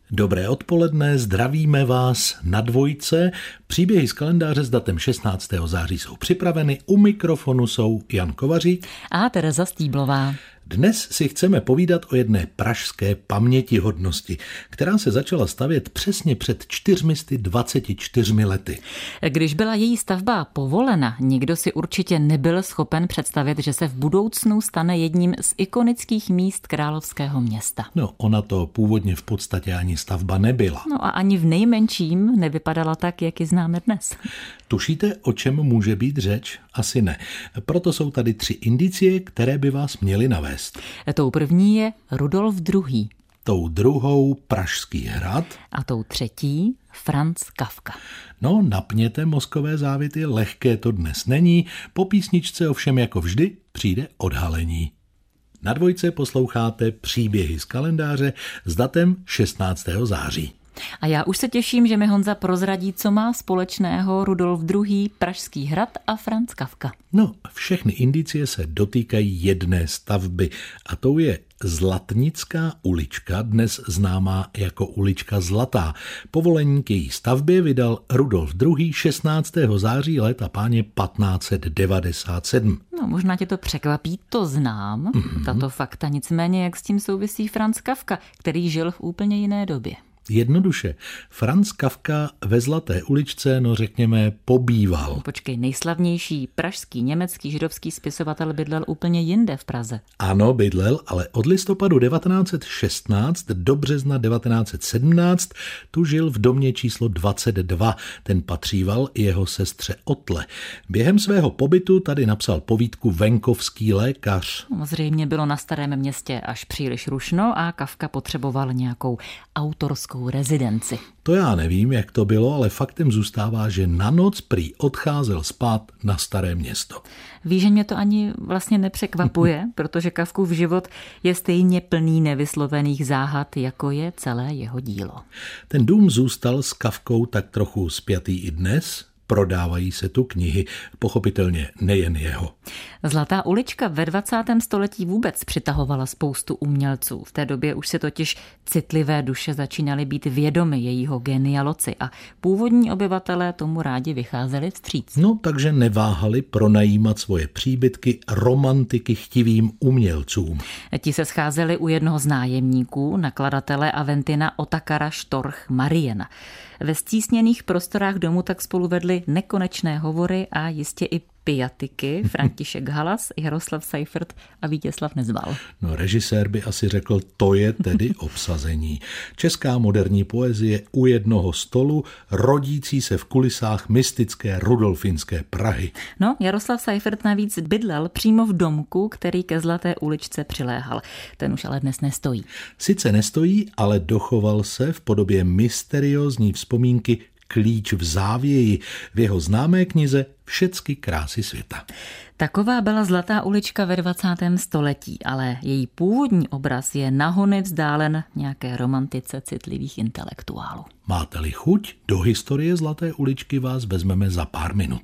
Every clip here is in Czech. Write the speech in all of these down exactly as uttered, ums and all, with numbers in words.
Dobré odpoledne, zdravíme vás na Dvojce. Příběhy z kalendáře s datem šestnáctého září jsou připraveny. U mikrofonu jsou Jan Kovařík a Tereza Stýblová. Dnes si chceme povídat o jedné pražské pamětihodnosti, která se začala stavět přesně před čtyřmi sty dvaceti čtyřmi lety. Když byla její stavba povolena, nikdo si určitě nebyl schopen představit, že se v budoucnu stane jedním z ikonických míst královského města. No, ona to původně v podstatě ani stavba nebyla. No a ani v nejmenším nevypadala tak, jak ji známe dnes. Tušíte, o čem může být řeč? Asi ne. Proto jsou tady tři indicie, které by vás měly navést. Tou první je Rudolf druhý. Tou druhou Pražský hrad. A tou třetí Franz Kafka. No, napněte mozkové závity, lehké to dnes není. Po písničce ovšem jako vždy přijde odhalení. Na Dvojce posloucháte příběhy z kalendáře s datem šestnáctého září. A já už se těším, že mi Honza prozradí, co má společného Rudolf druhý, Pražský hrad a Franz Kafka. No, všechny indicie se dotýkají jedné stavby a tou je Zlatnická ulička, dnes známá jako ulička Zlatá. Povolení k její stavbě vydal Rudolf druhý. šestnáctého září léta páně patnáct set devadesát sedm. No, možná tě to překvapí, to znám, mm-hmm. tato fakta, nicméně jak s tím souvisí Franz Kafka, který žil v úplně jiné době. Jednoduše, Franz Kafka ve Zlaté uličce, no řekněme, pobýval. Počkej, nejslavnější pražský německý židovský spisovatel bydlel úplně jinde v Praze. Ano, bydlel, ale od listopadu devatenáct set šestnáct do března devatenáct set sedmnáct tu žil v domě číslo dvacet dva. Ten patříval i jeho sestře Otle. Během svého pobytu tady napsal povídku Venkovský lékař. Zřejmě bylo na Starém Městě až příliš rušno a Kafka potřeboval nějakou autorskou rezidenci. To já nevím, jak to bylo, ale faktem zůstává, že na noc prý odcházel spát na Staré Město. Víš, že mě to ani vlastně nepřekvapuje, protože Kafkův život je stejně plný nevyslovených záhad, jako je celé jeho dílo. Ten dům zůstal s Kafkou tak trochu spjatý i dnes. Prodávají se tu knihy, pochopitelně nejen jeho. Zlatá ulička ve dvacátém století vůbec přitahovala spoustu umělců. V té době už se totiž citlivé duše začínaly být vědomy jejího génia loci a původní obyvatelé tomu rádi vycházeli vstříc. No, takže neváhali pronajímat svoje příbytky romantiky chtivým umělcům. Ti se scházeli u jednoho z nájemníků, nakladatele Aventina Otakara Štorch Mariena. Ve stísněných prostorách domu tak spolu vedli nekonečné hovory a jistě i piatiky František Halas, Jaroslav Seifert a Vítězslav Nezval. No, režisér by asi řekl, to je tedy obsazení. Česká moderní poezie u jednoho stolu, rodící se v kulisách mystické rudolfinské Prahy. No, Jaroslav Seifert navíc bydlel přímo v domku, který ke Zlaté uličce přiléhal. Ten už ale dnes nestojí. Sice nestojí, ale dochoval se v podobě mysteriózní vzpomínky Klíč v závěji v jeho známé knize Všecky krásy světa. Taková byla Zlatá ulička ve dvacátém století, ale její původní obraz je nahony vzdálen nějaké romantice citlivých intelektuálů. Máte-li chuť, do historie Zlaté uličky vás vezmeme za pár minut.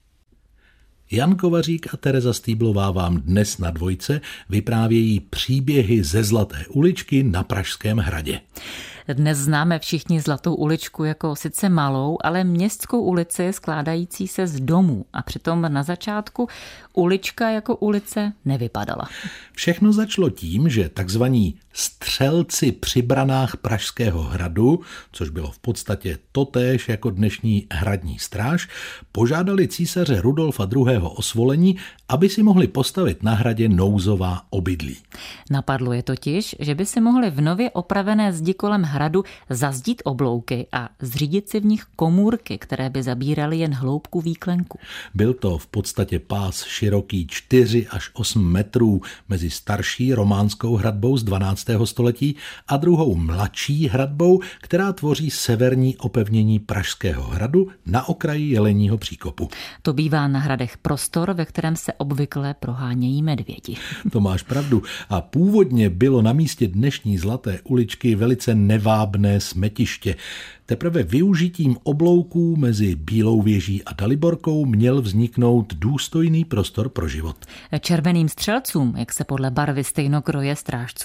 Jan Kovařík a Tereza Stýblová vám dnes na Dvojce vyprávějí příběhy ze Zlaté uličky na Pražském hradě. Dnes známe všichni Zlatou uličku jako sice malou, ale městskou ulici skládající se z domů a přitom na začátku ulička jako ulice nevypadala. Všechno začalo tím, že takzvaní střelci při branách Pražského hradu, což bylo v podstatě totéž jako dnešní hradní stráž, požádali císaře Rudolfa druhého. o svolení, aby si mohli postavit na hradě nouzová obydlí. Napadlo je totiž, že by si mohli v nově opravené zdi kolem hradu zazdít oblouky a zřídit si v nich komůrky, které by zabíraly jen hloubku výklenku. Byl to v podstatě pás široký čtyři až osm metrů mezi starší románskou hradbou z dvanáctého století a druhou mladší hradbou, která tvoří severní opevnění Pražského hradu na okraji Jeleního příkopu. To bývá na hradech prostor, ve kterém se obvykle prohánějí medvědi. To máš pravdu. A původně bylo na místě dnešní Zlaté uličky velice nevábné smetiště. Teprve využitím oblouků mezi Bílou věží a Daliborkou měl vzniknout důstojný prostor pro život. Červeným střelcům, jak se podle barvy stejnokroje strážcům hradu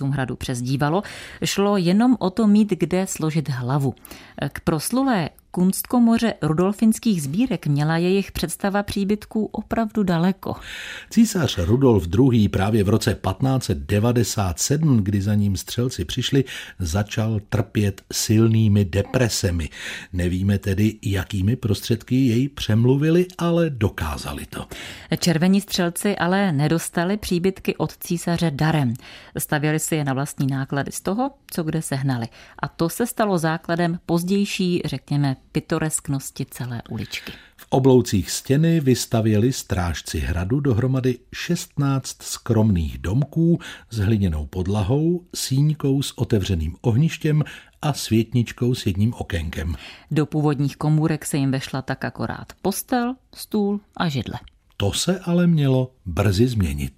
přezdívalo, šlo jenom o to mít kde složit hlavu. K proslulé kunstkomoře rudolfinských sbírek měla jejich představa příbytků opravdu daleko. Císař Rudolf druhý. právě v roce patnáct set devadesát sedm, kdy za ním střelci přišli, začal trpět silnými depresemi. Nevíme tedy, jakými prostředky jej přemluvili, ale dokázali to. Červení střelci ale nedostali příbytky od císaře darem. Stavěli si je na vlastní náklady z toho, co kde sehnali. A to se stalo základem pozdější, řekněme, pitoresknosti celé uličky. V obloucích stěny vystavěli strážci hradu dohromady šestnáct skromných domků s hliněnou podlahou, síňkou s otevřeným ohništěm a světničkou s jedním okénkem. Do původních komůrek se jim vešla tak akorát postel, stůl a židle. To se ale mělo brzy změnit.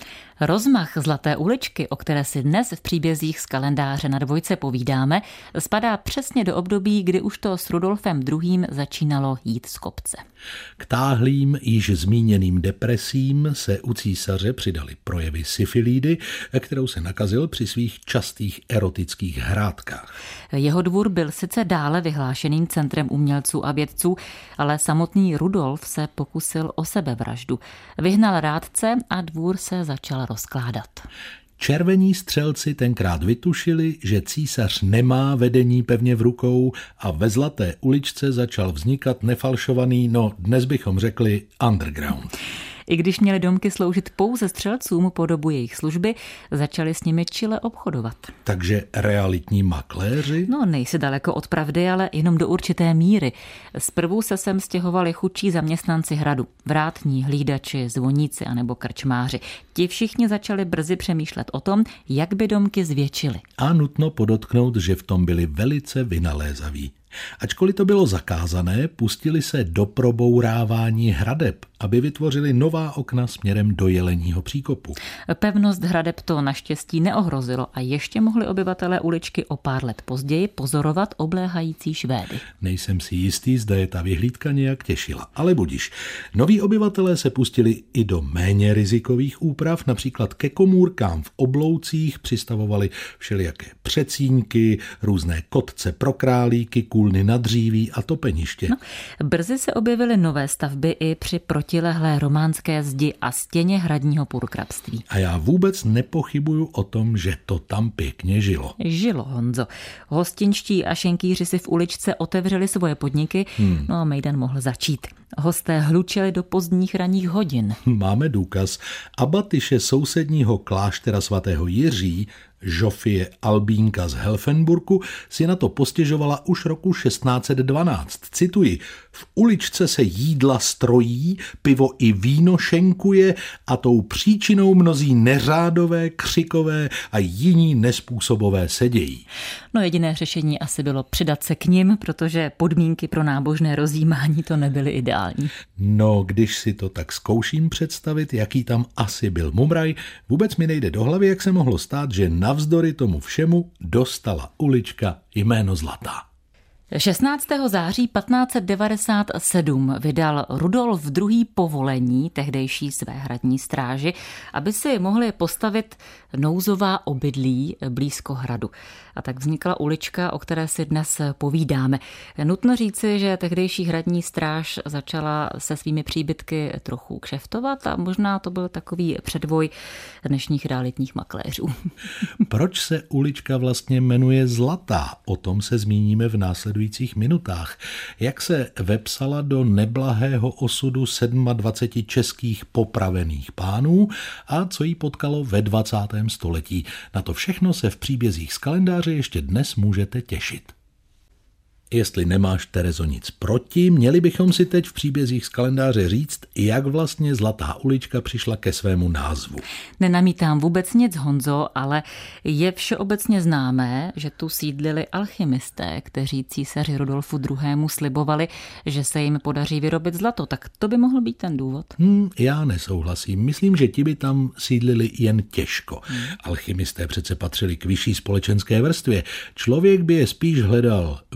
Rozmach Zlaté uličky, o které si dnes v příbězích z kalendáře na dvojce povídáme, spadá přesně do období, kdy už to s Rudolfem druhým. začínalo jít z kopce. K táhlým již zmíněným depresím se u císaře přidaly projevy syfilídy, kterou se nakazil při svých častých erotických hrádkách. Jeho dvůr byl sice dále vyhlášeným centrem umělců a vědců, ale samotný Rudolf se pokusil o sebevraždu. Vyhnal rádce a dvůr se začal rozkládat. Červení střelci tenkrát vytušili, že císař nemá vedení pevně v rukou a ve Zlaté uličce začal vznikat nefalšovaný, no dnes bychom řekli underground. I když měly domky sloužit pouze střelcům po dobu jejich služby, začali s nimi čile obchodovat. Takže realitní makléři? No, nejsi daleko od pravdy, ale jenom do určité míry. Zprvu se sem stěhovali chudší zaměstnanci hradu, vrátní, hlídači, zvoníci anebo krčmáři. Ti všichni začali brzy přemýšlet o tom, jak by domky zvětšili. A nutno podotknout, že v tom byli velice vynalézaví. Ačkoliv to bylo zakázané, pustili se do probourávání hradeb, aby vytvořili nová okna směrem do Jeleního příkopu. Pevnost hradeb to naštěstí neohrozilo a ještě mohli obyvatelé uličky o pár let později pozorovat obléhající Švédy. Nejsem si jistý, zda je ta vyhlídka nějak těšila, ale budiš. Noví obyvatelé se pustili i do méně rizikových úprav, například ke komůrkám v obloucích přistavovali všelijaké přecínky, různé kotce pro králíky, kůlny na dříví a topeniště. No, brzy se objevily nové stavby i při protilehlé románské zdi a stěně hradního purkrabství. A já vůbec nepochybuju o tom, že to tam pěkně žilo. Žilo, Honzo. Hostinští a šenkýři si v uličce otevřeli svoje podniky, hmm. no a mejdan mohl začít. Hosté hlučeli do pozdních ranních hodin. Máme důkaz. Abatyše sousedního kláštera svatého Jiří, Žofie Albínka z Helfenburku, si na to postěžovala už roku šestnáct set dvanáct. Cituji: v uličce se jídla strojí, pivo i víno šenkuje a tou příčinou mnozí neřádové, křikové a jiní nespůsobové sedějí. No jediné řešení asi bylo přidat se k nim, protože podmínky pro nábožné rozjímání to nebyly ideální. No, když si to tak zkouším představit, jaký tam asi byl mumraj, vůbec mi nejde do hlavy, jak se mohlo stát, že navzdory tomu všemu dostala ulička jméno Zlatá. šestnáctého září patnáct set devadesát sedm vydal Rudolf druhý. povolení tehdejší své hradní stráži, aby si mohli postavit nouzová obydlí blízko hradu. A tak vznikla ulička, o které si dnes povídáme. Nutno říci, že tehdejší hradní stráž začala se svými příbytky trochu kšeftovat a možná to byl takový předvoj dnešních realitních makléřů. Proč se ulička vlastně jmenuje Zlatá? O tom se zmíníme v následujících minutách. Jak se vepsala do neblahého osudu dvaceti sedmi českých popravených pánů a co jí potkalo ve dvacátém století. Na to všechno se v příbězích z kalendáře ještě dnes můžete těšit. Jestli nemáš, Terezo, nic proti, měli bychom si teď v příbězích z kalendáře říct, jak vlastně Zlatá ulička přišla ke svému názvu. Nenamítám vůbec nic, Honzo, ale je všeobecně známé, že tu sídlili alchymisté, kteří císaři Rudolfu druhému. slibovali, že se jim podaří vyrobit zlato. Tak to by mohl být ten důvod. Hmm, já nesouhlasím. Myslím, že ti by tam sídlili jen těžko. Hmm. Alchymisté přece patřili k vyšší společenské vrstvě. Člověk by je spíš hledal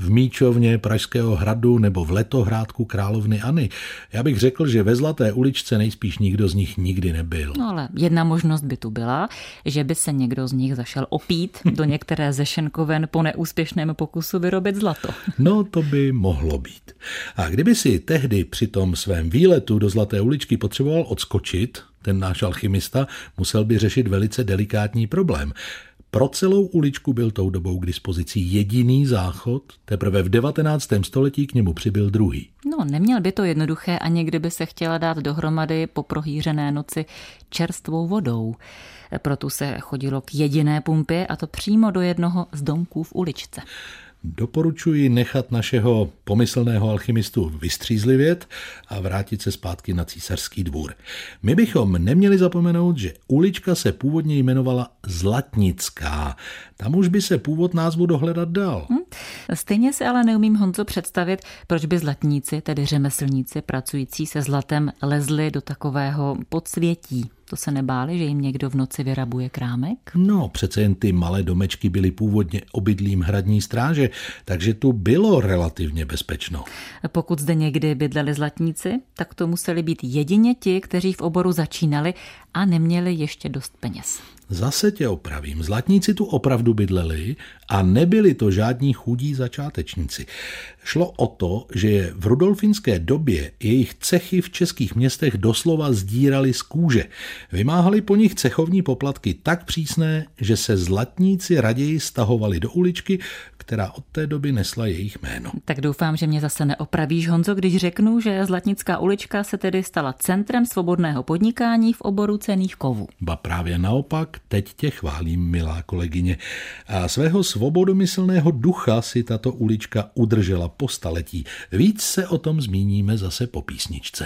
v Míčovně Pražského hradu nebo v letohrádku královny Anny. Já bych řekl, že ve Zlaté uličce nejspíš nikdo z nich nikdy nebyl. No ale jedna možnost by tu byla, že by se někdo z nich zašel opít do některé ze šenkoven po neúspěšném pokusu vyrobit zlato. No, to by mohlo být. A kdyby si tehdy při tom svém výletu do Zlaté uličky potřeboval odskočit, ten náš alchymista musel by řešit velice delikátní problém. Pro celou uličku byl tou dobou k dispozici jediný záchod, teprve v devatenáctém století k němu přibyl druhý. No, neměl by to jednoduché, ani kdyby se chtěla dát dohromady po prohýřené noci čerstvou vodou. Proto se chodilo k jediné pumpě, a to přímo do jednoho z domků v uličce. Doporučuji nechat našeho pomyslného alchymistu vystřízlivět a vrátit se zpátky na Císařský dvůr. My bychom neměli zapomenout, že ulička se původně jmenovala Zlatnická. Tam už by se původ názvu dohledat dal. Hm? Stejně si ale neumím, Honzo, představit, proč by zlatníci, tedy řemeslníci pracující se zlatem, lezli do takového podsvětí. To se nebáli, že jim někdo v noci vyrabuje krámek? No, přece jen ty malé domečky byly původně obydlím hradní stráže, takže tu bylo relativně bezpečno. Pokud zde někdy bydleli zlatníci, tak to museli být jedině ti, kteří v oboru začínali a neměli ještě dost peněz. Zase tě opravím. Zlatníci tu opravdu bydleli a nebyli to žádní chudí začátečníci. Šlo o to, že v rudolfinské době jejich cechy v českých městech doslova sdírali z kůže. Vymáhali po nich cechovní poplatky tak přísné, že se zlatníci raději stahovali do uličky, která od té doby nesla jejich jméno. Tak doufám, že mě zase neopravíš, Honzo, když řeknu, že Zlatnická ulička se tedy stala centrem svobodného podnikání v oboru cenných kovů. Ba právě naopak, teď tě chválím, milá kolegyně. A svého svobodomyslného ducha si tato ulička udržela po staletí. Víc se o tom zmíníme zase po písničce.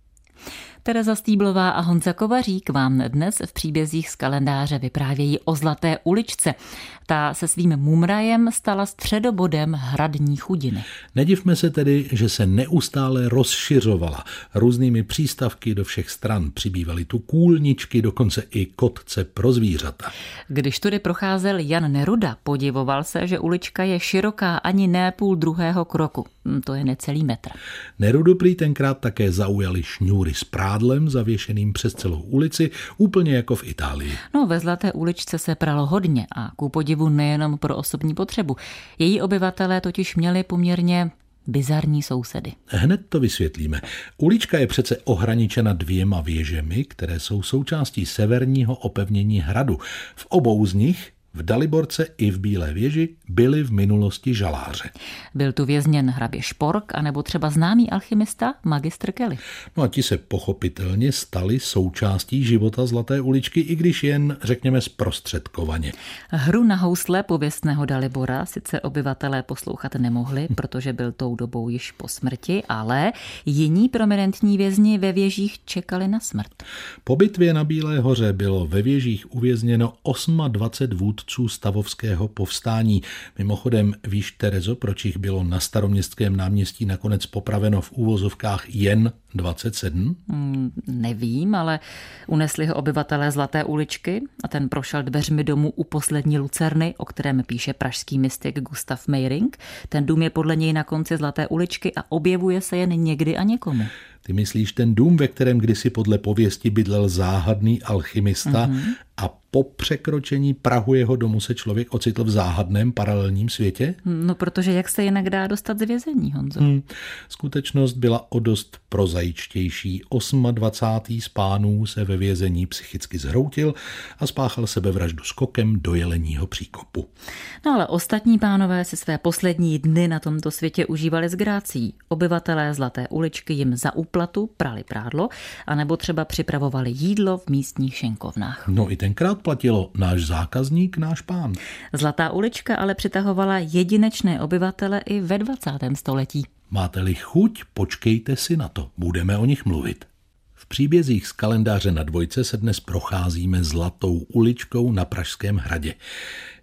Tereza Stýblová a Honza Kovařík vám dnes v příbězích z kalendáře vyprávějí o Zlaté uličce. Ta se svým mumrajem stala středobodem hradní chudiny. Nedivme se tedy, že se neustále rozšiřovala. Různými přístavky do všech stran přibývaly tu kůlničky, dokonce i kotce pro zvířata. Když tudy procházel Jan Neruda, podivoval se, že ulička je široká ani ne půl druhého kroku. To je necelý metr. Nerudu prý tenkrát také zaujaly šňůry s prádlem zavěšeným přes celou ulici, úplně jako v Itálii. No, ve Zlaté uličce se pralo hodně a ku podivu nejenom pro osobní potřebu. Její obyvatelé totiž měli poměrně bizarní sousedy. Hned to vysvětlíme. Ulička je přece ohraničena dvěma věžemi, které jsou součástí severního opevnění hradu. V obou z nich, v Daliborce i v Bílé věži, byli v minulosti žaláře. Byl tu vězněn hrabě Špork anebo třeba známý alchymista magistr Kelly. No a ti se pochopitelně stali součástí života Zlaté uličky, i když jen, řekněme, zprostředkovaně. Hru na housle pověstného Dalibora sice obyvatelé poslouchat nemohli, protože byl tou dobou již po smrti, ale jiní prominentní vězni ve věžích čekali na smrt. Po bitvě na Bílé hoře bylo ve věžích uvězněno dvacet osm vůdců stavovského povstání. Mimochodem, víš, Terezo, proč jich bylo na Staroměstském náměstí nakonec popraveno v úvozovkách jen dvacet sedm? Hmm, nevím, ale unesli ho obyvatelé Zlaté uličky a ten prošel dveřmi domu u poslední lucerny, o kterém píše pražský mystik Gustav Meyring. Ten dům je podle něj na konci Zlaté uličky a objevuje se jen někdy a někomu. Ty myslíš ten dům, ve kterém kdysi podle pověsti bydlel záhadný alchymista mm-hmm. a po překročení prahu jeho domu se člověk ocitl v záhadném paralelním světě? No, protože jak se jinak dá dostat z vězení, Honzo? Hmm. Skutečnost byla o dost prozaičtější. dvacátý osmý z pánů se ve vězení psychicky zhroutil a spáchal sebevraždu skokem do jeleního příkopu. No ale ostatní pánové si své poslední dny na tomto světě užívali s grácí. Obyvatelé Zlaté uličky jim za úplatu prali prádlo, anebo třeba připravovali jídlo v místních šenkovnách. No i tenkrát platilo náš zákazník, náš pán. Zlatá ulička ale přitahovala jedinečné obyvatele i ve dvacátém století. Máte-li chuť, počkejte si na to, budeme o nich mluvit. V příbězích z kalendáře na dvojce se dnes procházíme Zlatou uličkou na Pražském hradě.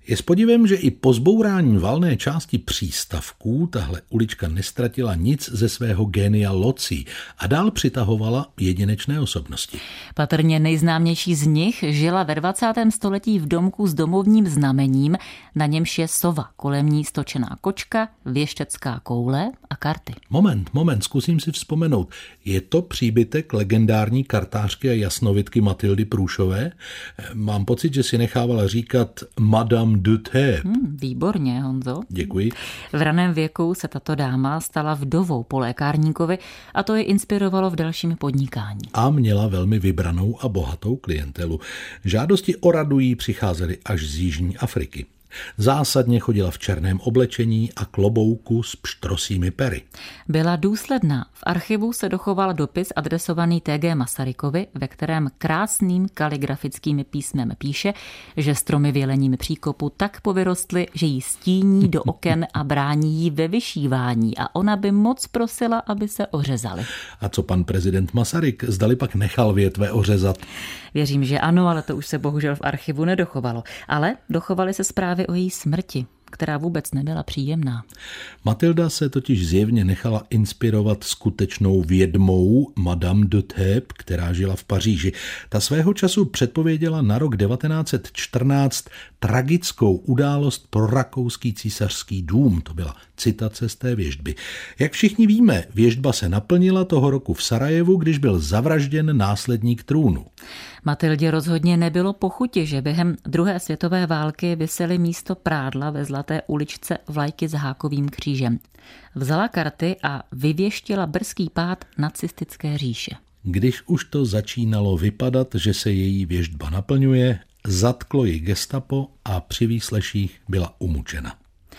Je s podivem, že i po zbourání valné části přístavků tahle ulička nestratila nic ze svého génia loci a dál přitahovala jedinečné osobnosti. Patrně nejznámější z nich žila ve dvacátém století v domku s domovním znamením, na němž je sova, kolem ní stočená kočka, věštecká koule a karty. Moment, moment, zkusím si vzpomenout. Je to příbytek legendární kartářky a jasnovidky Matildy Průšové? Mám pocit, že si nechávala říkat Madame de Thèbes. Hmm, výborně, Honzo. Děkuji. V raném věku se tato dáma stala vdovou po lékárníkovi a to je inspirovalo v dalším podnikání. A měla velmi vybranou a bohatou klientelu. Žádosti o radu jí přicházely až z Jižní Afriky. Zásadně chodila v černém oblečení a klobouku s pštrosími pery. Byla důsledná. V archivu se dochoval dopis adresovaný T G Masarykovi, ve kterém krásným kaligrafickým písmem píše, že stromy v jelením příkopu tak povyrostly, že jí stíní do oken a brání jí ve vyšívání a ona by moc prosila, aby se ořezaly. A co pan prezident Masaryk, zdali pak nechal větve ořezat? Věřím, že ano, ale to už se bohužel v archivu nedochovalo. Ale dochovaly se zprávy o její smrti, která vůbec nebyla příjemná. Matilda se totiž zjevně nechala inspirovat skutečnou vědmou Madame de Thèbes, která žila v Paříži. Ta svého času předpověděla na rok devatenáct set čtrnáct tragickou událost pro rakouský císařský dům. To byla citace z té věštby. Jak všichni víme, věštba se naplnila toho roku v Sarajevu, když byl zavražděn následník trůnu. Matildě rozhodně nebylo po chuti, že během druhé světové války visely místo prádla ve Zlaté uličce vlajky s hákovým křížem. Vzala karty a vyvěštila brzký pád nacistické říše. Když už to začínalo vypadat, že se její věštba naplňuje, zatklo ji gestapo a při výsleších byla umučena.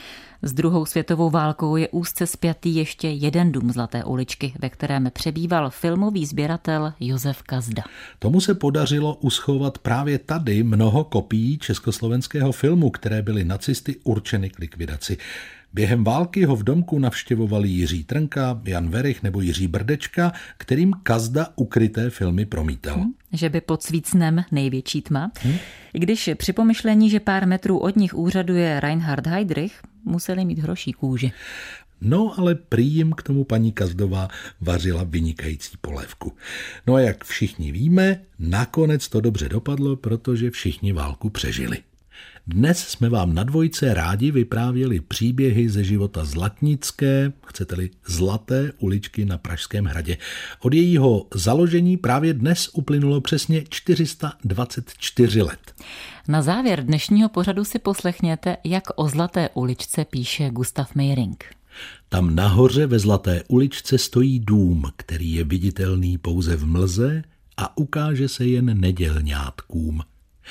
S druhou světovou válkou je úzce spjatý ještě jeden dům Zlaté uličky, ve kterém přebýval filmový sběratel Josef Kazda. Tomu se podařilo uschovat právě tady mnoho kopií československého filmu, které byly nacisty určeny k likvidaci. Během války ho v domku navštěvovali Jiří Trnka, Jan Werich nebo Jiří Brdečka, kterým Kazda ukryté filmy promítal. Hmm, že by pod svícnem největší tma. Hmm. I když při pomyšlení, že pár metrů od nich úřaduje Reinhard Heydrich, museli mít hroší kůži. No, ale prý jim k tomu paní Kazdová vařila vynikající polévku. No a jak všichni víme, nakonec to dobře dopadlo, protože všichni válku přežili. Dnes jsme vám na dvojce rádi vyprávěli příběhy ze života zlatnické, chcete-li Zlaté uličky na Pražském hradě. Od jejího založení právě dnes uplynulo přesně čtyři sta dvacet čtyři let. Na závěr dnešního pořadu si poslechněte, jak o Zlaté uličce píše Gustav Mayring. Tam nahoře ve Zlaté uličce stojí dům, který je viditelný pouze v mlze a ukáže se jen nedělňátkům.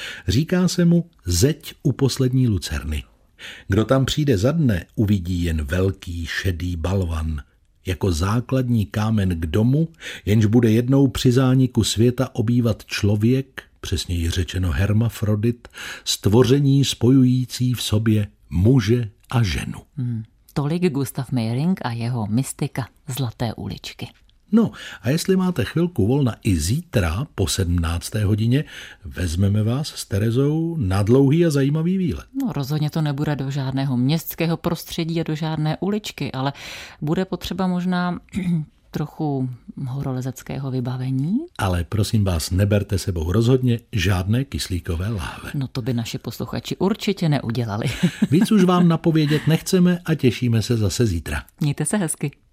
Říká se mu zeď u poslední lucerny. Kdo tam přijde za dne, uvidí jen velký šedý balvan. Jako základní kámen k domu, jenž bude jednou při zániku světa obývat člověk, přesněji řečeno hermafrodit, stvoření spojující v sobě muže a ženu. Hmm, tolik Gustav Mayring a jeho mystika Zlaté uličky. No a jestli máte chvilku volna i zítra po sedmnácté hodině, vezmeme vás s Terezou na dlouhý a zajímavý výlet. No rozhodně to nebude do žádného městského prostředí a do žádné uličky, ale bude potřeba možná trochu horolezeckého vybavení. Ale prosím vás, neberte sebou rozhodně žádné kyslíkové láhve. No to by naši posluchači určitě neudělali. Víc už vám napovědět nechceme a těšíme se zase zítra. Mějte se hezky.